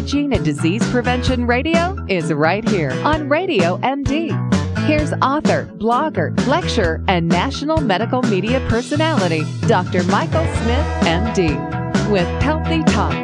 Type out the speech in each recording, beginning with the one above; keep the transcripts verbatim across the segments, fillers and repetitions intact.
Aging and Disease Prevention Radio is right here on Radio M D. Here's author, blogger, lecturer, and national medical media personality, Doctor Michael Smith, M D, with Healthy Talk.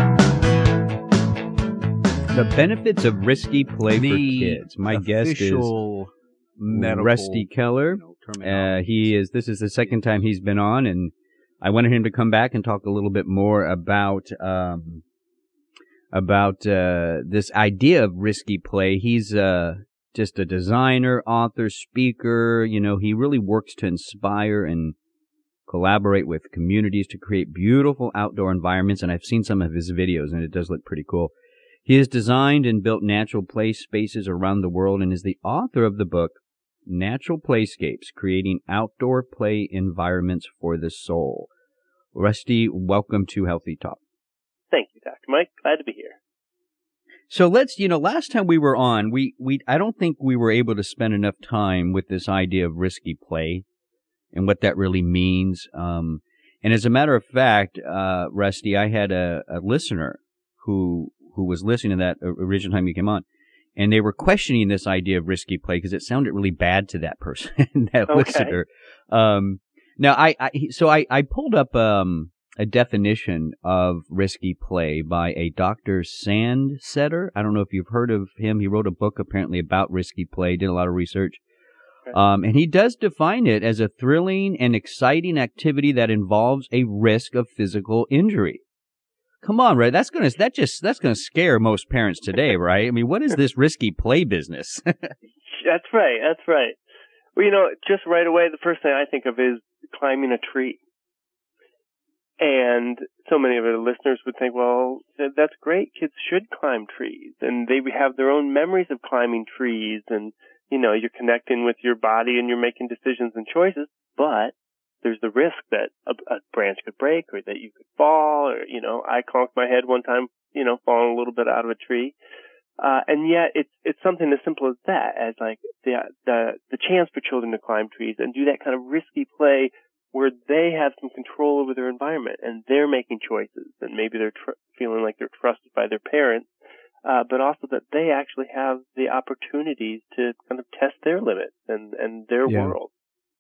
The benefits of risky play the for kids. My guest is medical, Rusty Keller. You know, uh, he is. This is the second time he's been on, and I wanted him to come back and talk a little bit more about um, about uh, this idea of risky play. He's uh, just a designer, author, speaker. You know, he really works to inspire and collaborate with communities to create beautiful outdoor environments. And I've seen some of his videos, and it does look pretty cool. He has designed and built natural play spaces around the world and is the author of the book, Natural Playscapes, Creating Outdoor Play Environments for the Soul. Rusty, welcome to Healthy Talk. Thank you, Doctor Mike. Glad to be here. So let's, you know, last time we were on, we, we I don't think we were able to spend enough time with this idea of risky play and what that really means. Um, and as a matter of fact, uh, Rusty, I had a, a listener who who was listening to that original time you came on, and they were questioning this idea of risky play because it sounded really bad to that person, that okay. listener. Um, now, I, I so I, I pulled up um, a definition of risky play by a Doctor Sandsetter. I don't know if you've heard of him. He wrote a book apparently about risky play, did a lot of research. Okay. Um, and he does define it as a thrilling and exciting activity that involves a risk of physical injury. Come on, right? That's gonna that just that's gonna scare most parents today, right? I mean, what is this risky play business? That's right. That's right. Well, you know, just right away, the first thing I think of is climbing a tree. And so many of our listeners would think, well, that's great. Kids should climb trees, and they have their own memories of climbing trees, and you know, you're connecting with your body and you're making decisions and choices, but there's the risk that a, a branch could break or that you could fall, or, you know, I conked my head one time, you know, falling a little bit out of a tree. Uh, and yet it's, it's something as simple as that, as like the, the, the chance for children to climb trees and do that kind of risky play where they have some control over their environment and they're making choices, and maybe they're tr- feeling like they're trusted by their parents, uh, but also that they actually have the opportunities to kind of test their limits and, and their Yeah. world.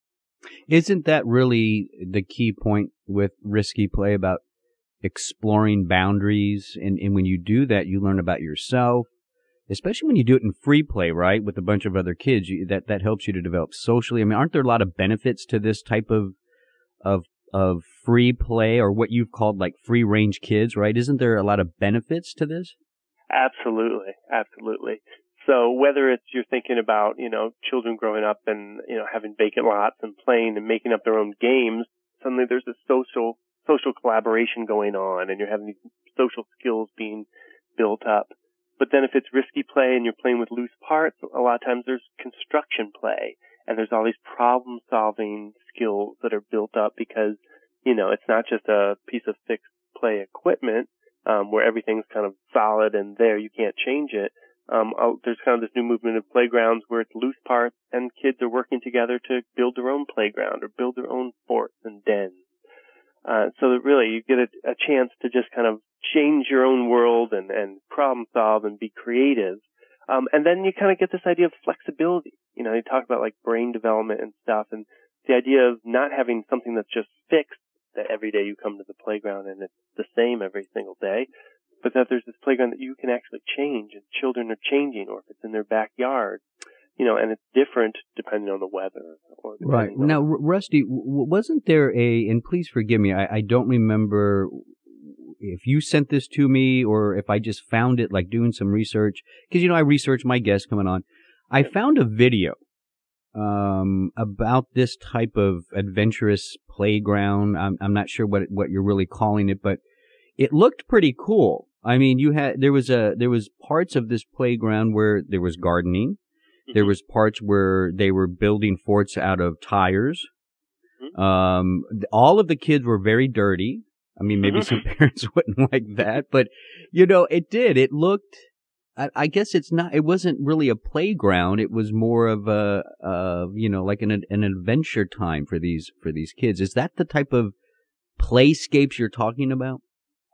Isn't that really the key point with risky play, about exploring boundaries? And, and when you do that, you learn about yourself, especially when you do it in free play, right, with a bunch of other kids. You, that, that helps you to develop socially. I mean, aren't there a lot of benefits to this type of of of free play, or what you've called like free range kids, right? Isn't there a lot of benefits to this? Absolutely. Absolutely. So whether it's you're thinking about, you know, children growing up and, you know, having vacant lots and playing and making up their own games, suddenly there's a social, social collaboration going on, and you're having these social skills being built up. But then if it's risky play and you're playing with loose parts, a lot of times there's construction play, and there's all these problem solving skills that are built up because, you know, it's not just a piece of fixed play equipment, um, where everything's kind of solid and there, you can't change it. Um, there's kind of this new movement of playgrounds where it's loose parts and kids are working together to build their own playground or build their own forts and dens. Uh, so that really you get a, a chance to just kind of change your own world and, and problem solve and be creative. Um, and then you kind of get this idea of flexibility. You know, you talk about like brain development and stuff, and the idea of not having something that's just fixed, that every day you come to the playground and it's the same every single day, but that there's this playground that you can actually change, and children are changing, or if it's in their backyard, you know, and it's different depending on the weather. Or Right. on Now, Rusty, w- wasn't there a, and please forgive me, I, I don't remember if you sent this to me or if I just found it like doing some research, because, you know, I research my guests coming on. I found a video um, about this type of adventurous playground. I'm, I'm not sure what what you're really calling it, but it looked pretty cool. I mean, you had there was a there was parts of this playground where there was gardening. Mm-hmm. There was parts where they were building forts out of tires. Mm-hmm. Um, all of the kids were very dirty. I mean, maybe mm-hmm. some parents wouldn't like that, but you know, it did. It looked. I, I guess it's not. It wasn't really a playground. It was more of a, uh, you know, like an an adventure time for these for these kids. Is that the type of playscapes you're talking about?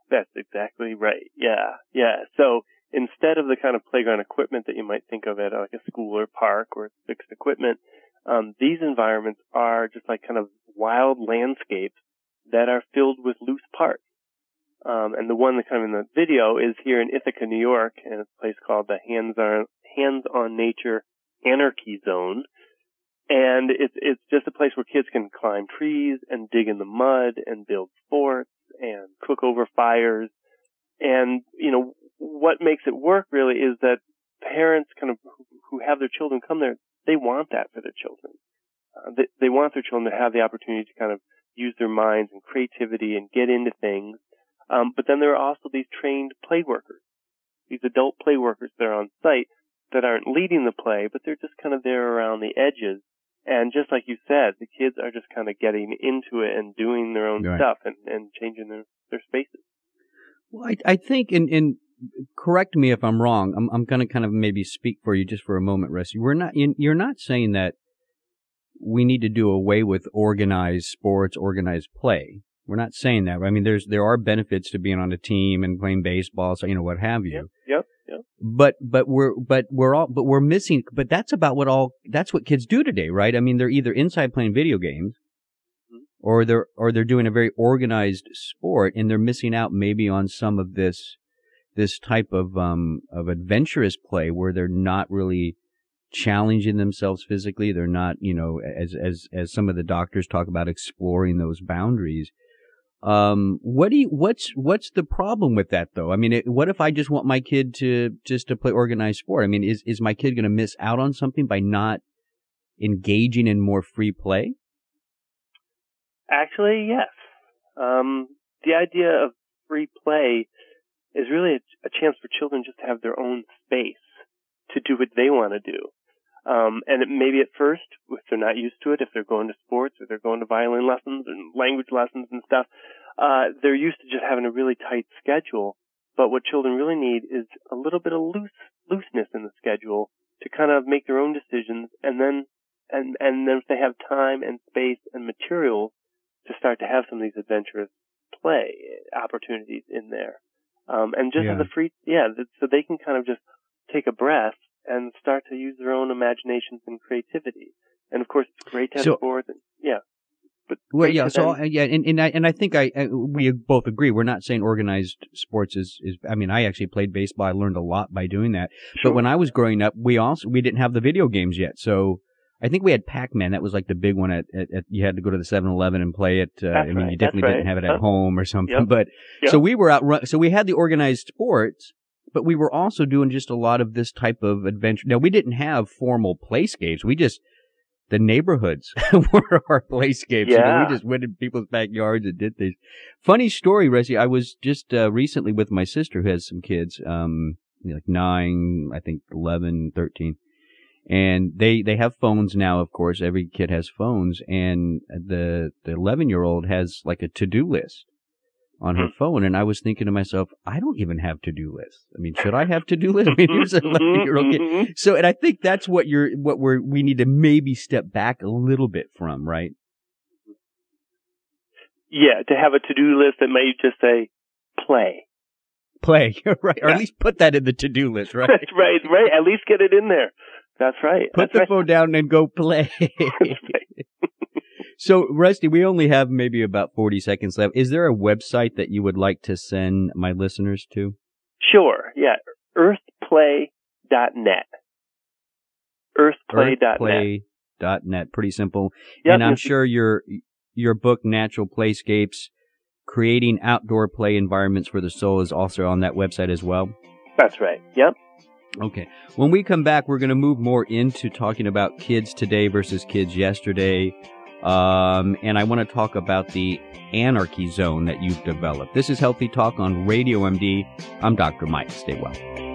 That's exactly right. Yeah, yeah. So instead of the kind of playground equipment that you might think of at like a school or park or fixed equipment, um, these environments are just like kind of wild landscapes that are filled with loose parts. Um, and the one that kind of in the video is here in Ithaca, New York, in a place called the Hands on Hands on Nature Anarchy Zone. And it's it's just a place where kids can climb trees and dig in the mud and build forts and cook over fires. And, you know, what makes it work really is that parents kind of who have their children come there, they want that for their children. Uh, they, they want their children to have the opportunity to kind of use their minds and creativity and get into things. Um, but then there are also these trained play workers, these adult play workers that are on site that aren't leading the play, but they're just kind of there around the edges. And just like you said, the kids are just kind of getting into it and doing their own right. stuff and, and changing their, their spaces. Well, I, I think, and, and correct me if I'm wrong, I'm, I'm going to kind of maybe speak for you just for a moment, Rusty. We're not, you're not saying that we need to do away with organized sports, organized play. We're not saying that. I mean, there's there are benefits to being on a team and playing baseball, so you know what have you. Yep, yep, yep. But but we're but we're all but we're missing. But that's about what all that's what kids do today, right? I mean, they're either inside playing video games, mm-hmm. or they're or they're doing a very organized sport, and they're missing out maybe on some of this this type of um of adventurous play where they're not really challenging themselves physically. They're not, you know, as as as some of the doctors talk about, exploring those boundaries. Um, what do you, what's, what's the problem with that though? I mean, it, what if I just want my kid to, just to play organized sport? I mean, is, is my kid going to miss out on something by not engaging in more free play? Actually, yes. Um, the idea of free play is really a, a chance for children just to have their own space to do what they want to do. Um, and it, maybe at first, if they're not used to it, if they're going to sports or they're going to violin lessons and language lessons and stuff, uh, they're used to just having a really tight schedule. But what children really need is a little bit of loose, looseness in the schedule to kind of make their own decisions. And then, and, and then if they have time and space and materials to start to have some of these adventurous play opportunities in there. Um, and just yeah. as a free, yeah, so they can kind of just take a breath and start to use their own imaginations and creativity. And of course, it's great to have so, sports. And, yeah. But well, yeah. So, then, yeah, and, and I and I think I, I we both agree. We're not saying organized sports is, is. I mean, I actually played baseball. I learned a lot by doing that. Sure. But when I was growing up, we also we didn't have the video games yet. So I think we had Pac-Man. That was like the big one. At, at, at you had to go to the seven eleven and play it. Uh, I mean, right, you definitely right. didn't have it at huh? home or something. Yep. But yep. so we were out. Run, so we had the organized sports. But we were also doing just a lot of this type of adventure. Now, we didn't have formal playscapes. We just, the neighborhoods were our playscapes. Yeah. You know, we just went in people's backyards and did things. Funny story, Rusty. I was just uh, recently with my sister who has some kids, um, like nine, I think eleven, thirteen. And they, they have phones now, of course. Every kid has phones. And the, the eleven-year-old has like a to-do list on her phone, and I was thinking to myself, I don't even have to-do lists. I mean, should I have to-do lists? I mean, here's an eleven-year-old kid. So, and I think that's what you're, what we're, we need to maybe step back a little bit from, right? Yeah, to have a to-do list that may just say, play. Play, you're right. Yeah. Or at least put that in the to-do list, right? That's right, right. At least get it in there. That's right. Put That's the right. phone down and go play. So, Rusty, we only have maybe about forty seconds left. Is there a website that you would like to send my listeners to? Sure, yeah. earthplay dot net. earthplay dot net. earthplay dot net. Pretty simple. Yep, and I'm yes, sure your your book, Natural Playscapes, Creating Outdoor Play Environments for the Soul, is also on that website as well. That's right. Yep. Okay. When we come back, we're going to move more into talking about kids today versus kids yesterday. Um, and I want to talk about the anarchy zone that you've developed. This is Healthy Talk on Radio M D. I'm Doctor Mike. Stay well.